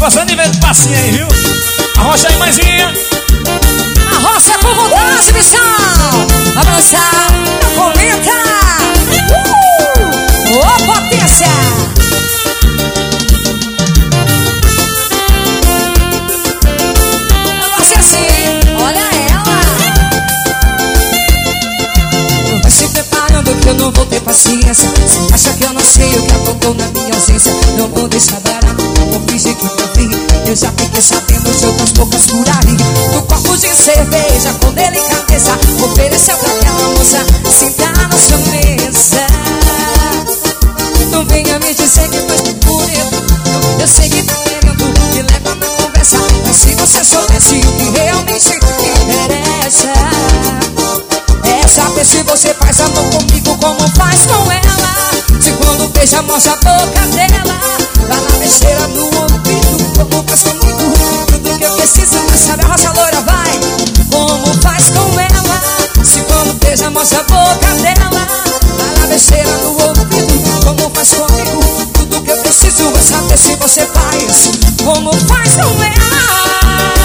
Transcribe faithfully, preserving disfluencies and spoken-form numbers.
gostando de ver passinho aí, viu? Arrocha aí, mãezinha. Arrocha com vontade, bichão. Vai dançar, comenta. Uh! Ô, potência. Eu gosto assim, olha ela. Vai se preparando que eu não vou ter paciência. Você acha que eu não sei o que aconteceu na minha ausência? Não vou deixar barato, vou fingir que eu vi. Eu já fiquei sabendo de outras poucas por aí. Do copo de cerveja com delicadeza ofereceu pra aquela moça sentar na sua mesa. Não venha me dizer que foi por eu. Eu sei que tá querendo me leva na conversa, mas se você soubesse o que realmente interessa é saber se você faz amor comigo como faz com ela. Se quando beija mostra a boca dela, vai na besteira no ouvido como faz comigo. Tudo que eu preciso é saber, a rocha loira vai como faz com ela. Se quando beija mostra a boca dela, vai na besteira no ouvido como faz comigo. Tudo que eu preciso é saber se você faz como faz com ela.